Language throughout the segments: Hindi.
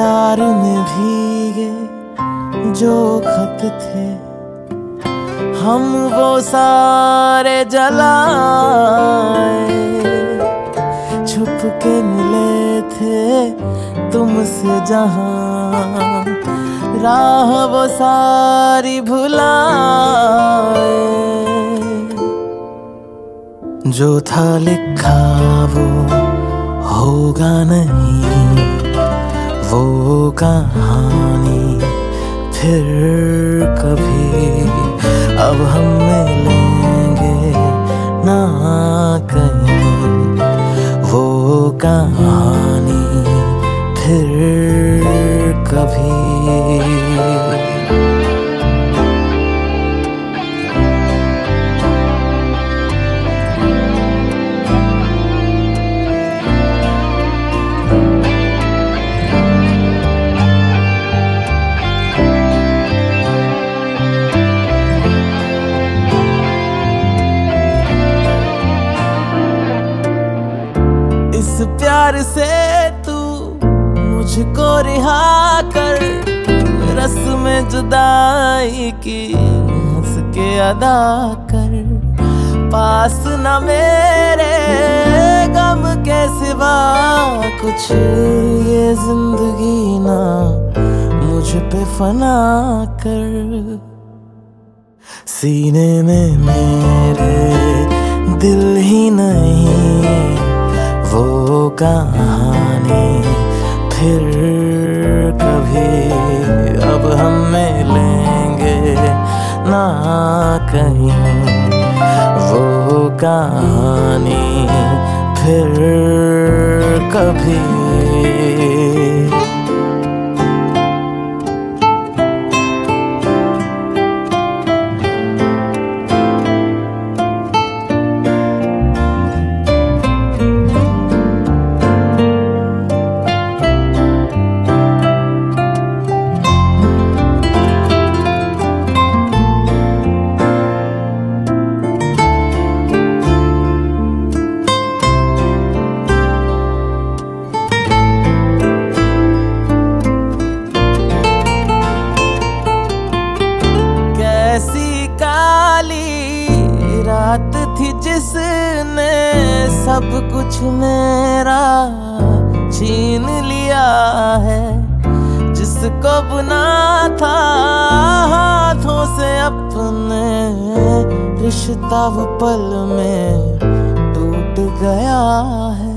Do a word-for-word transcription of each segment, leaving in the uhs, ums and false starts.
प्यार में भीगे जो खत थे, हम वो सारे जलाए। छुप के मिले थे तुमसे जहां, राह वो सारी भुलाए। जो था लिखा वो होगा नहीं, वो कहानी फिर कभी अब हम मिलेंगे ना कहीं। वो कहानी फिर कभी। इस प्यार से तू मुझको रिहा कर, रस्म जुदाई की हंस के अदा कर। पास न मेरे गम के सिवा कुछ ये जिंदगी ना मुझ पे फना कर। सीने में मेरे दिल ही नहीं, वो कहानी फिर कभी अब हम मिलेंगे ना कहीं। वो कहानी फिर कभी। ऐसी काली रात थी जिसने सब कुछ मेरा छीन लिया है। जिसको बुना था हाथों से अपने, रिश्ता वो पल में टूट गया है।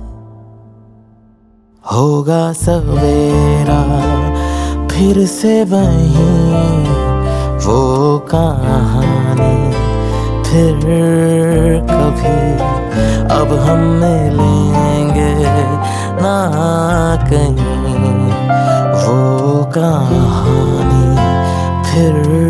होगा सवेरा फिर से वहीं, वो कहानी फिर कभी अब हम मिलेंगे ना कहीं। वो कहानी फिर